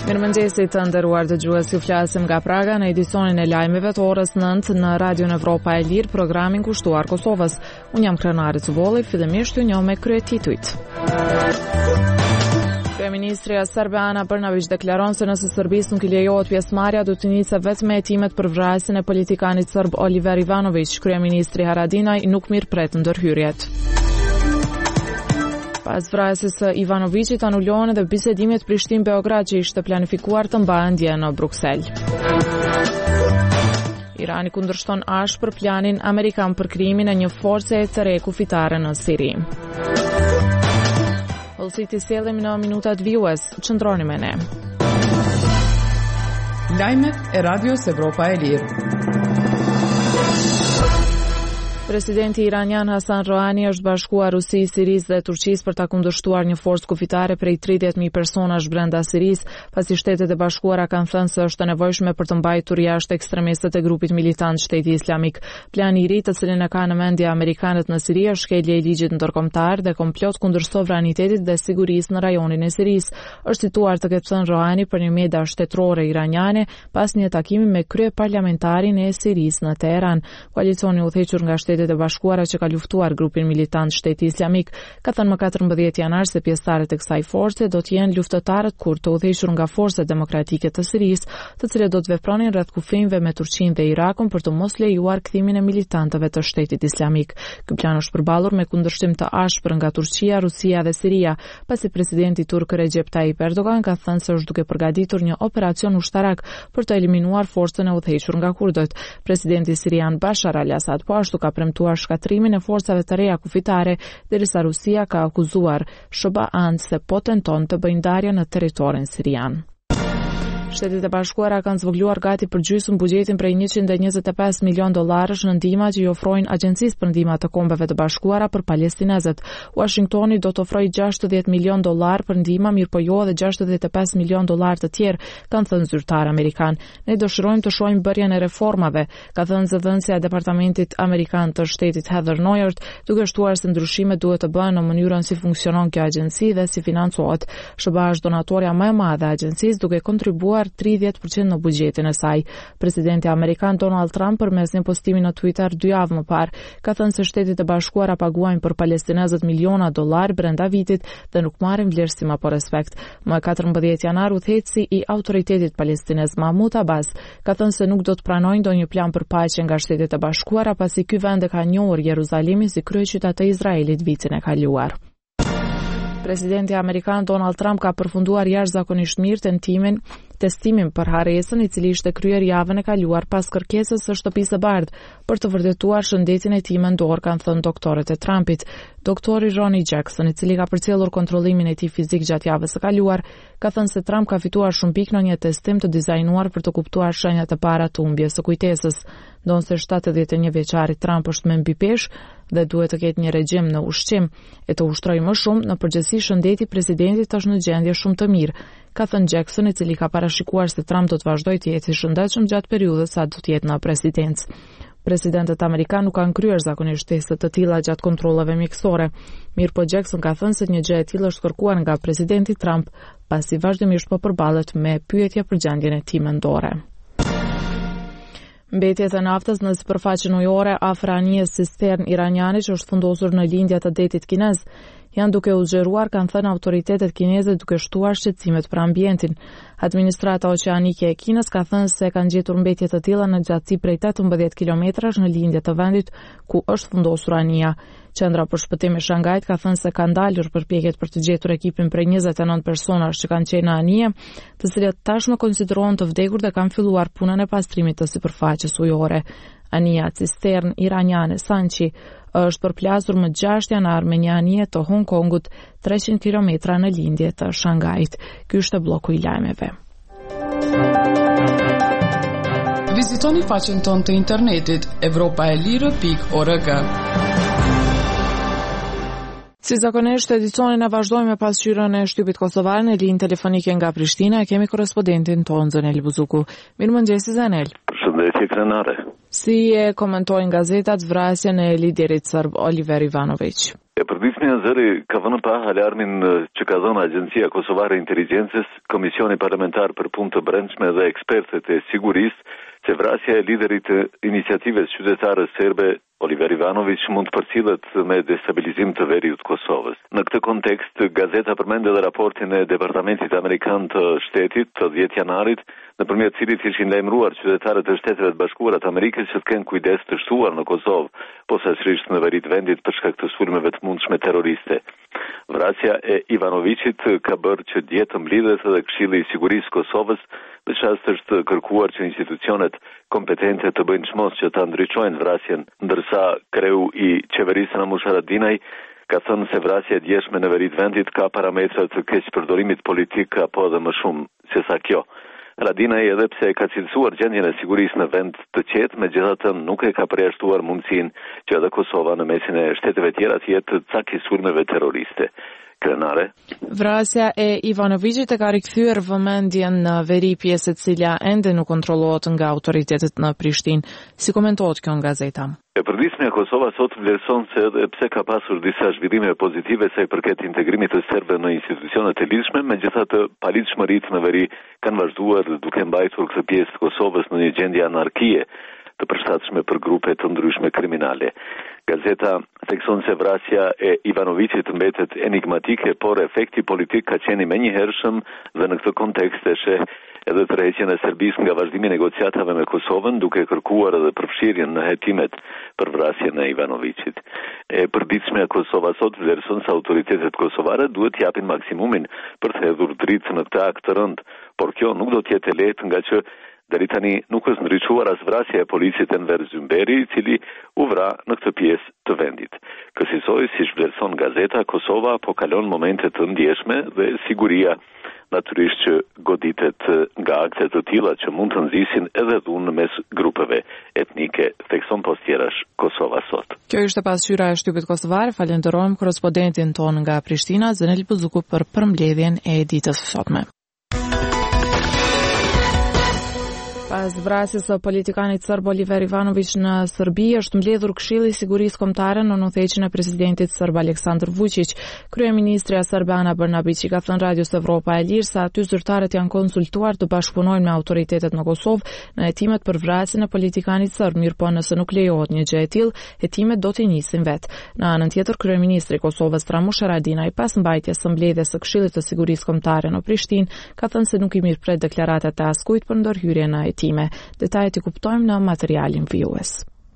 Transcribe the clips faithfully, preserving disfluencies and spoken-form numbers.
Mirëmëngjesit të nderuar dëgjues, ju flasim nga Praga në edicionin e lajmeve të orës nëntë në Radion Evropa e Lirë, programin kushtuar Kosovës. Unë jam Krenari Cubolli, fillimisht ju njoh me kryetitujt. Kryeministri serbe Ana Brnabić deklaron se nëse Serbisë nuk i lejohet pjesëmarrja, do të nisë vetëm hetimet për vrasjen e politikanit serb Oliver Ivanović. Kryeministri Haradinaj nuk mirëpret ndërhyrjet. Pas vrasjes së Ivanovićit anulohen edhe bisedimet Prishtinë-Beograd që ishte planifikuar të mbahen dje në Bruksel. Irani kundërshton ashpër planin amerikan për krijimin e një force e të re kufitare në Siri. Vëllësit i sjellim në minutat vijues, qëndroni me ne. Lajmet e Radios Evropa e Lirë. Presidenti iranian Hasan Rohani është bashkuar Rusisë, Sirisë dhe Turqisë për ta kundërshtuar një forcë kufitare prej tridhjetë mijë personash brenda Sirisë, pasi Shtetet e Bashkuara kanë thënë se është e nevojshme për të mbajtur jashtë ekstremistët e grupit militant Shteti Islamik. Plani i ri, të cilin e kanë në mendje amerikanët në Siri, është shkelje e ligjit ndërkombëtar dhe komplot kundër sovranitetit dhe sigurisë në rajonin e Sirisë. Është cituar të ketë thënë Rohani për një media shtetërore iraniane pas një takimi me kryeparlamentarin e Sirisë në Teheran. Koalicioni i udhëhequr nga Shtetet e Bashkuara që ka luftuar grupin militant Shteti Islamik ka thënë më katërmbëdhjetë janar se pjesëtarët e kësaj force do të jenë luftëtarët kurd të udhëhequr nga forcat demokratike të Sirisë, të cilët do të vepronin rreth kufijve me Turqinë dhe Irakun për të mos lejuar kthimin e militantëve të Shtetit Islamik. Ky plan është përballur me kundërshtim të ashpër nga Turqia, Rusia dhe Siria, pasi presidenti turk Recep Tayyip Erdogan ka thënë se është duke përgatitur një operacion ushtarak për të eliminuar forcën e udhëhequr nga kurdët. Presidenti sirian Bashar al-Assad po ashtu ka premtuar shkatrimin e forcave të reja kufitare, derisa Rusia ka akuzuar S B A-n se po tenton të bëjë ndarje në territorin sirian. Shtetet e Bashkuara kanë zvogëluar gati për gjysmë buxhetin prej njëqind e njëzet e pesë milion dollarësh në ndihma që i ofrojnë Agjencisë për Ndihma të Kombeve të Bashkuara për palestinezët. Washingtoni do të ofrojë gjashtëdhjetë milion dollar për ndihma, mirëpo jo edhe gjashtëdhjetë e pesë milion dollar të tjerë, kanë thënë zyrtar amerikan. Ne dëshirojmë të shohim bërjen e reformave, ka thënë zëdhënësja e Departamentit Amerikan të Shtetit Heather Nauert, duke shtuar se ndryshimet duhet të bëhen në mënyrën si funksionon kjo agjenci dhe si financohet. S B A është donatorja më e madhe e agjencisë, duke kontribuar tridhjetë përqind në buxhetin e saj. Presidenti amerikan Donald Trump përmes një postimi në Twitter dy javë më parë ka thënë se Shtetet e Bashkuara paguajnë për palestinezët miliona dollar brenda vitit dhe nuk marrin vlerësim apo respekt. Më katërmbëdhjetë janar udhëheqësi i autoritetit palestinez Mahmoud Abbas ka thënë se nuk do të pranojnë ndonjë plan për paqe nga Shtetet e Bashkuara, pasi ky vend e ka njohur Jeruzalemin si kryeqytet e Izraelit vitin e kaluar. Presidenti amerikan Donald Trump ka përfunduar jashtëzakonisht mirë tentimin testimin për harresën i cili ishte kryer javën e kaluar pas kërkesës së Shtëpisë së Bardhë për të vërtetuar shëndetin e tij mendor, kanë thënë doktorët e Trumpit. Doktori Ronnie Jackson, i cili ka përcjellur kontrollimin e tij fizik gjatë javës së kaluar, ka thënë se Trump ka fituar shumë pikë në një testim të dizajnuar për të kuptuar shenjat e para të humbjes së kujtesës. Ndonse shtatëdhjetë e një vjeçari Trump është me mbi peshë dhe duhet të ketë një regjim në ushqim e të ushtrojë më shumë, në përgjithësi shëndeti i presidentit është në gjendje shumë të mirë, ka thënë Jackson, i cili ka parashikuar se Trump do të vazhdojë të jetë i shëndetshëm gjatë periudhës sa do të jetë në presidencë. Presidentët amerikanë nuk kanë kryer zakonisht teste të tilla gjatë kontrollave mjekësore. Mirëpo Jackson ka thënë se një gjë e tillë është kërkuar nga presidenti Trump, pasi vazhdimisht po përballet me pyetje për gjendjen e tij mendore. Mbetjet e naftës në sipërfaqen ujore afër anijës cistern iraniane që është fundosur në lindja të detit kinez janë duke u zgjeruar, kanë thënë autoritetet kineze, duke shtuar shqetësimet për ambientin. Administrata oqeanike e Kinës ka thënë se kanë gjetur mbetje të tilla në gjatësi prej tetëmbëdhjetë kilometrash në lindje të vendit ku është fundosur anija. Qendra për shpëtim e Shangajit ka thënë se kanë dalur përpjekjet për të gjetur ekipin prej njëzet e nëntë personash që kanë qenë në anije, të cilët tashmë konsiderohen të vdekur dhe kanë filluar punën e pastrimit të sipërfaqes ujore. Anija cistern iraniane Sanchi është përplasur më gjashtë janar me një anije të Hong Kongut treqind kilometra në lindje të Shangajit. Ky është bloku i lajmeve. Vizitoni faqen tonë të internetit evropa e lirë pikë org. Si zakonisht, edicionin e vazhdojmë me pasqyrën e shtypit kosovar në linjë telefonike nga Prishtina. Kemi korrespondentin tonë Zenel Buzuku. Mirëmëngjesi Zenel. Përshëndetje Krenare. Si e komentojnë gazetat vrasjen e liderit serb Oliver Ivanović? E përditshmja zëri ka vënë pa alarmin që ka dhënë Agjencia Kosovare e Inteligjencës, Komisioni Parlamentar për Punë të Brendshme dhe ekspertët e sigurisë se vrasja e liderit të iniciativës qytetare serbe Oliver Ivanović mund të përcillet me destabilizim të veriut të Kosovës. Në këtë kontekst, gazeta përmend edhe raportin e Departamentit Amerikan të Shtetit të dhjetë janarit, nëpërmjet cilit ishin lajmëruar qytetarët e Shteteve të Bashkuara të Amerikës që të kenë kujdes të shtuar në Kosovë, posaçërisht në veri të vendit për shkak të sulmeve të mundshme terroriste. Vrasja e Ivanovićit ka bërë që dje të mblidhet edhe Këshilli i Sigurisë Kosovës, në çast është kërkuar që institucionet kompetente të bëjnë çmos që ta ndriçojnë vrasjen, ndërsa kreu i qeverisë Ramush Haradinaj ka thënë se vrasja e djeshme në veri të vendit ka parametra të keqpërdorimit politik apo edhe më shumë se sa kjo. Haradinaj edhe pse ka cilësuar gjendjen e sigurisë në vend të qetë, megjithatë nuk e ka përjashtuar mundësinë që edhe Kosova në mesin e shteteve tjera të jetë cak i sulmeve terroriste. Krenare. Vrasja e Ivanovićit e ka rikthyer vëmendjen në veri pjesë e cila ende nuk kontrollohet nga autoritetet në Prishtinë. Si komentohet kjo nga gazeta? E përditshmja e Kosovës sot vlerëson se edhe pse ka pasur disa zhvillime pozitive sa i përket integrimit të serbëve në institucionet e lidhshme, megjithatë palitshmëritë në veri kanë vazhduar duke mbajtur këtë pjesë të Kosovës në një gjendje anarkie të përshtatshme për grupe të ndryshme kriminale. Gazeta thekson se vrasja e Ivanovićit mbetet enigmatike, por efekti politik ka qenë i menjëhershëm dhe në këtë kontekst e sheh edhe tërheqjen e Serbisë nga vazhdimi i negociatave me Kosovën, duke kërkuar edhe përfshirjen në hetimet për vrasjen e Ivanovićit. E përditshmja e Kosovës sot vlerëson se autoritetet kosovare duhet të japin maksimumin për të hedhur dritë në këtë akt të rënd, por kjo nuk do të jetë e lehtë nga që deri tani nuk është ndriçuar as vrasja e policisë Enver Zymberi, i cili u vra në këtë pjesë të vendit. Kësaj, siç vlerëson gazeta, Kosova po kalon momente të ndjeshme dhe siguria natyrisht që goditet nga akte të tilla që mund të nxisin edhe dhunë mes grupeve etnike, thekson postjerash Kosova sot. Kjo ishte pasqyra e shtypit kosovar. Falenderojmë korrespondentin ton nga Prishtina, Zenel Buzuku, për përmbledhjen e ditës së sotme. Pas vrasjes së politikanit serb Oliver Ivanović në Serbi, është mbledhur Këshilli i Sigurisë Kombëtare në udhëheqjen e presidentit serb Aleksandar Vučić. Kryeministria serbe Ana Brnabić i ka thënë Radios Evropa e Lirë se aty zyrtarët janë konsultuar të bashkëpunojnë me autoritetet në Kosovë në hetimet për vrasjen e politikanit serb, mirëpo nëse nuk lejohet një gjë e tillë, hetimet do të nisin vetë. Në anën tjetër, kryeministri i Kosovës Ramush Haradinaj, pas mbajtjes së mbledhjes së Këshillit të Sigurisë Kombëtare në Prishtinë, ka thënë se nuk i mirëpret deklaratat e askujt për ndërhyrjen në time. Detajet i kuptojmë në materialin vijues.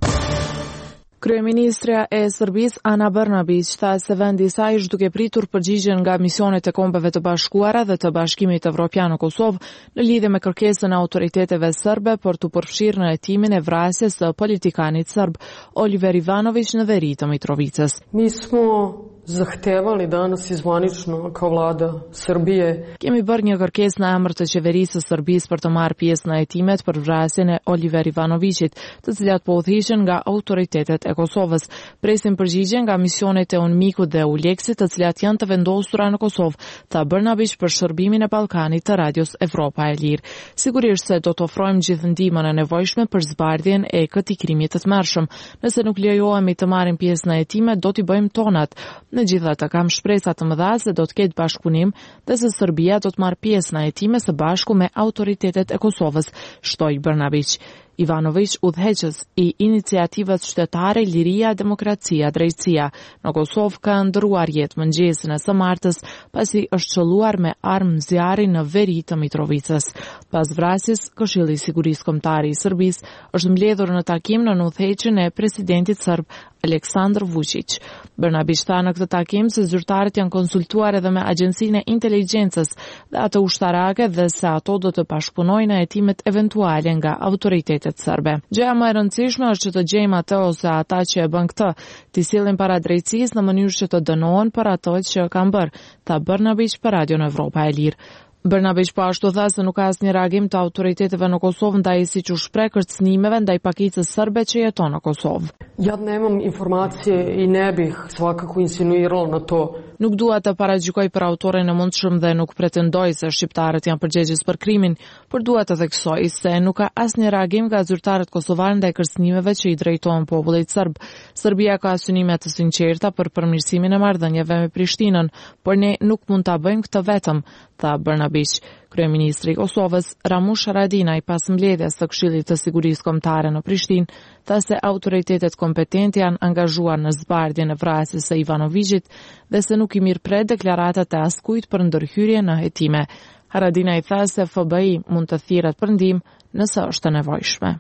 Kryeministria e Serbisë Ana Brnabić tha se vendi i saj është duke pritur përgjigjen nga misionet e Kombeve të Bashkuara dhe të Bashkimit Evropian në Kosovë në lidhje me kërkesën e autoriteteve serbe për të përfshirë në hetimin e vrasjes së politikanit serb Oliver Ivanović në veri të Mitrovicës. Mi smo zahtevali danas izvanično kao vlada Srbije. Kemi bërë një kërkesë në emër të qeverisë së Serbisë për të marrë pjesë në hetimet për vrasjen e Oliver Ivanovićit, të cilat po udhëhiqen nga autoritetet e Kosovës. Presim përgjigje nga misionet e UNMIK-ut dhe ULEX-it, të cilat janë të vendosura në Kosovë, tha Brnabić për shërbimin e Ballkanit të Radios Evropa e Lirë. Sigurisht se do të ofrojmë gjithë ndihmën e nevojshme për zbardhjen e këtij krimi të tmerrshëm. Nëse nuk lejohemi të marrim pjesë në hetimet, do t'i bëjmë tonat. Në gjithatë, kam shpresa të mëdha se do të ketë bashkëpunim dhe se Serbia do të marrë pjesë në hetime së bashku me autoritetet e Kosovës, shtoi Brnabić. Ivanović, udhëheqës i iniciativës shtetare Liria, Demokracia, Drejtësia në Kosovë, ka ndëruar jetë mëngjesin e së martës pasi është qelluar me armë zjarri në veri të Mitrovicës. Pas vrasjes, Këshilli i Sigurisë Kombëtare i Serbisë është mbledhur në takim në udhëheqjen e presidentit serb Aleksandar Vučić. Brnabić tha në këtë takim se zyrtarët janë konsultuar edhe me Agjencinë e Inteligjencës dhe atë ushtarake dhe se ato do të bashkëpunojnë në hetimet eventuale nga autoritetet serbe. Gjëja më e rëndësishme është që të gjejmë atë ose ata që e bën këtë, t'i sillin para drejtësisë në mënyrë që të dënohen për ato që kanë bërë, tha Brnabić për Radion Evropa e Lirë. Brnabić po ashtu tha se nuk ka asnjë reagim të autoriteteve në Kosovë ndaj siç u shpreh kërcënimeve ndaj pakicës serbe që jeton në Kosovë. Ja nemam informacije i ne bih svakako insinuirala na to. Nuk dua të paragjykoj për autorin e mundshëm dhe nuk pretendoj se shqiptarët janë përgjegjës për krimin, por dua të theksoj se nuk ka asnjë reagim nga zyrtarët kosovar ndaj kërcënimeve që i drejtohen popullit serb. Serbia ka synime të sinqerta për përmirësimin e marrëdhënieve me Prishtinën, por ne nuk mund ta bëjmë këtë vetëm, tha Brnabić. Kryeministri i Kosovës Ramush Haradinaj pas mbledhjes së Këshillit të Sigurisë Kombëtare në Prishtinë, tha se autoritetet kompetente janë angazhuar në zbardhjen e vrasjes së Ivanovićit dhe se nuk i mirëpret deklaratat e askujt për ndërhyrje në hetime. Haradinaj tha se F B I mund të thirret për ndihmë nëse është e nevojshme.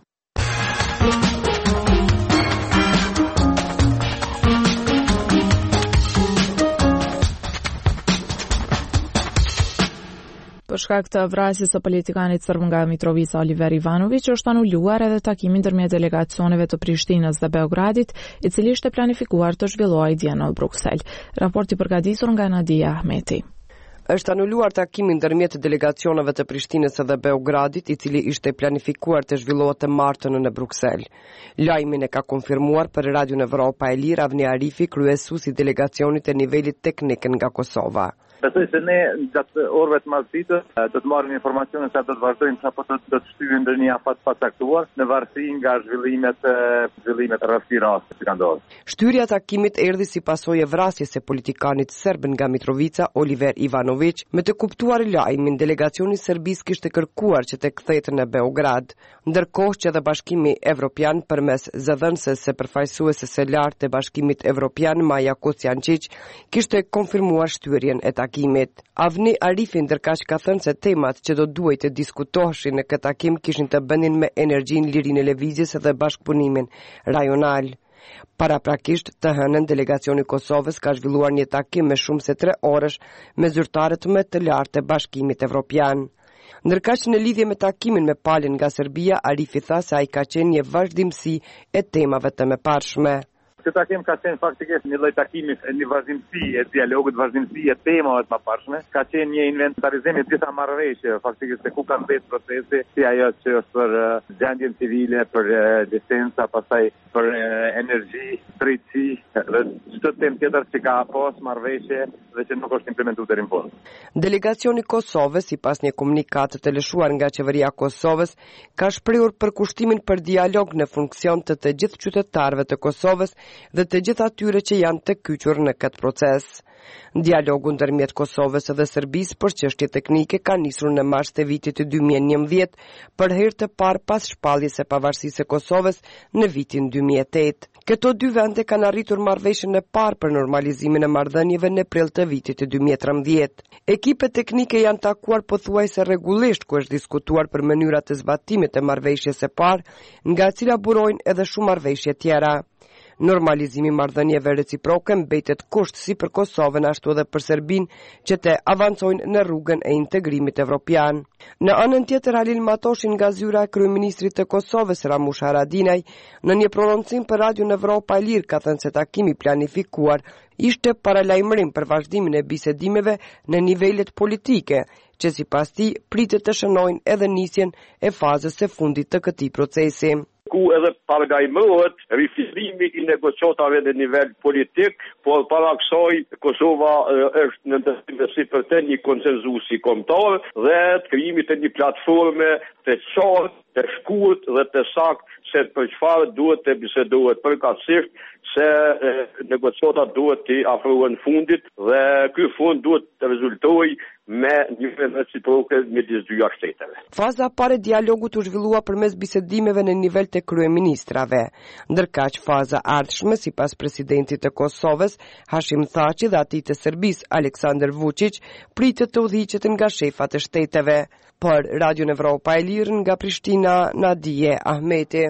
Për shkak të vrasjes së politikanit serb nga Mitrovica Oliver Ivanović, është anuluar edhe takimi ndërmjet delegacioneve të Prishtinës dhe Beogradit, i cili ishte planifikuar të zhvillohej dje në Bruksel. Raporti përgatitur nga Nadia Ahmeti. Është anuluar takimi ndërmjet delegacioneve të Prishtinës dhe Beogradit, i cili ishte planifikuar të zhvillohet të martën në Bruksel. Lajmin e ka konfirmuar për Radion Evropa e Lirë Avni Arifi, kryesuesi i delegacionit e nivelit teknik nga Kosova. Besoj se ne gjatë orëve të martësisë do të marrim informacione se do të vazhdojmë apo do të shtyjmë në një afat të pacaktuar në varësi nga zhvillimet zhvillimet rreth rastit që kanë ndodhur. Shtyrja e takimit erdhi si pasojë e vrasjes së politikanit serb nga Mitrovica Oliver Ivanović. Me të kuptuar lajmin, delegacioni i Serbisë kishte kërkuar që të kthehet në Beograd, ndërkohë që edhe Bashkimi Evropian përmes zëdhënëses së përfaqësueses së lartë të Bashkimit Evropian Maja Kociančić kishte konfirmuar shtyrjen e takimit. Avni Arifi ndërkaq ka thënë se temat që do duhet të diskutoheshin në këtë takim kishin të bënin me energjinë, lirinë e lëvizjes dhe bashkëpunimin rajonal. Paraprakisht të hënën delegacioni i Kosovës ka zhvilluar një takim me shumë se tre orësh me zyrtarët më të lartë të Bashkimit Evropian. Ndërkaq në lidhje me takimin me palën nga Serbia, Arifi tha se ai ka qenë një vazhdimsi e temave të mëparshme. Këtë takim ka qenë faktikisht një lloj takimi, një vazhdimsi e dialogut, vazhdimsi e temave të mëparshme. Ka qenë një inventarizim i disa marrëveshje, faktikisht se ku kanë mbetur procesi, si ajo që është për gjendjen civile, për licenca, pastaj për energji, drejtësi, dhe çdo temë tjetër që ka pas marrëveshje dhe që nuk është implementuar deri në fund. Delegacioni i Kosovës, sipas një komunikate të lëshuar nga qeveria e Kosovës, ka shprehur përkushtimin për dialog në funksion të të gjithë qytetarëve të Kosovës dhe të gjithë atyre që janë të kyçur në këtë proces. Dialogu ndërmjet Kosovës dhe Serbisë për çështje teknike ka nisur në mars të vitit dy mijë e njëmbëdhjetë, për herë të parë pas shpalljes së pavarësisë së Kosovës në vitin dy mijë e tetë. Këto dy vende kanë arritur marrëveshjen e parë për normalizimin e marrëdhënieve në prill të vitit dy mijë e trembëdhjetë. Ekipet teknike janë takuar pothuajse rregullisht ku është diskutuar për mënyrat të zbatimit të marrëveshjes së parë, nga e cila burojnë edhe shumë marrëveshje tjera. Normalizimi i marrëdhënieve reciproke mbetet kusht si për Kosovën ashtu edhe për Serbinë që të avancojnë në rrugën e integrimit evropian. Në anën tjetër, Halil Matoshin nga zyra e kryeministrit të Kosovës Ramush Haradinaj në një prononcim për Radion Evropa e Lirë ka thënë se takimi planifikuar ishte paralajmërim për vazhdimin e bisedimeve në nivelet politike, që sipas tij pritet të shënojnë edhe nisjen e fazës së fundit të këtij procesi. Ku edhe paralajmërohet rifillimi i negociatave në nivel politik, por para kësaj Kosova është në ndërtim si për të një konsenzusi kombëtar dhe të krijimit të një platforme të qartë, të shkurt dhe të saktë se për çfarë duhet të bisedohet përkatësisht se negociatat duhet të afrohen fundit dhe ky fund duhet të rezultojë me një reciproke midis dy shteteve. Faza e parë e dialogut u zhvillua përmes bisedimeve në nivel të kryeministrave, ndërkaq faza e ardhshme sipas presidentit të Kosovës Hashim Thaçi dhe atij të Serbisë Aleksandar Vučić pritet të udhëhiqet nga shefat e shteteve. Për Radion Evropa e Lirë nga Prishtina, Nadia Ahmeti.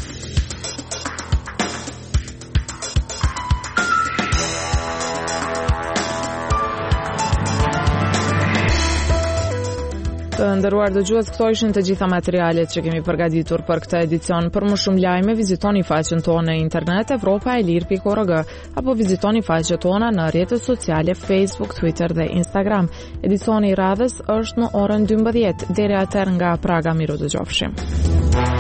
Të nderuar dëgjues, këto ishin të gjitha materialet që kemi përgatitur për këtë edicion. Për më shumë lajme, vizitoni faqen tonë në internet evropa e lirë pikë org apo vizitoni faqet tona në rrjetet sociale Facebook, Twitter dhe Instagram. Edicioni i radhës është në orën dymbëdhjetë. Deri atëherë nga Praga, miru dëgjofshim.